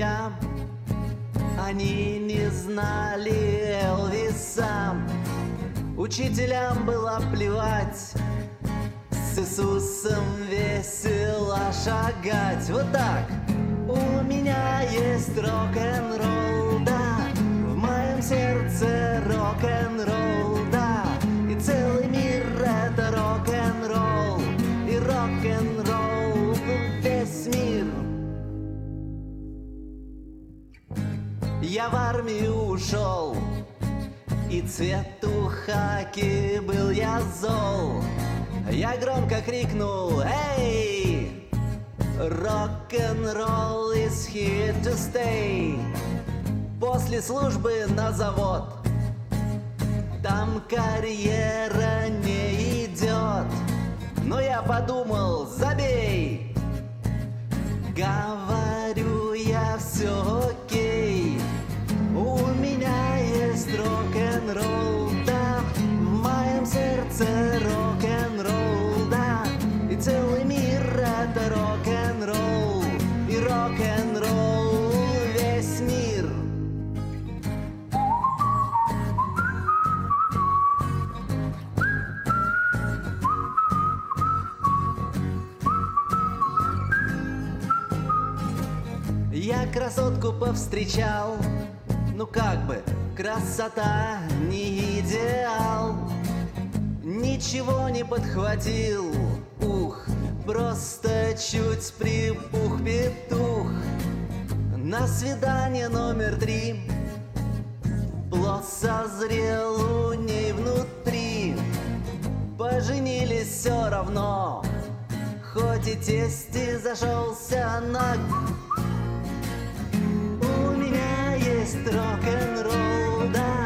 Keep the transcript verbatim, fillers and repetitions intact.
друзья, они не знали Элвиса. Учителям было плевать, с Иисусом весело шагать. Вот так. У меня есть рок-н-ролл, да, в моем сердце рок-н-ролл, да, и целый мир — это рок-н-ролл, и рок-н-ролл весь мир. Я в армию ушел, и цвету хаки был я зол. Я громко крикнул: «Эй! Рок-н-ролл is here to stay!» После службы на завод, там карьера не идет. Но я подумал: забей! Говорю я: все окей. У меня есть рок-н-ролл, да, в моем сердце рок-н-ролл, да, и целый мир — это рок-н-ролл, и рок-н-ролл весь мир. Я красотку повстречал, ну как бы, красота не идеал. Ничего не подхватил, ух, просто чуть припух петух. На свидание номер три плод созрел у ней внутри. Поженились все равно, хоть и тесть и зашелся на... У меня есть рок-н-ролл, да,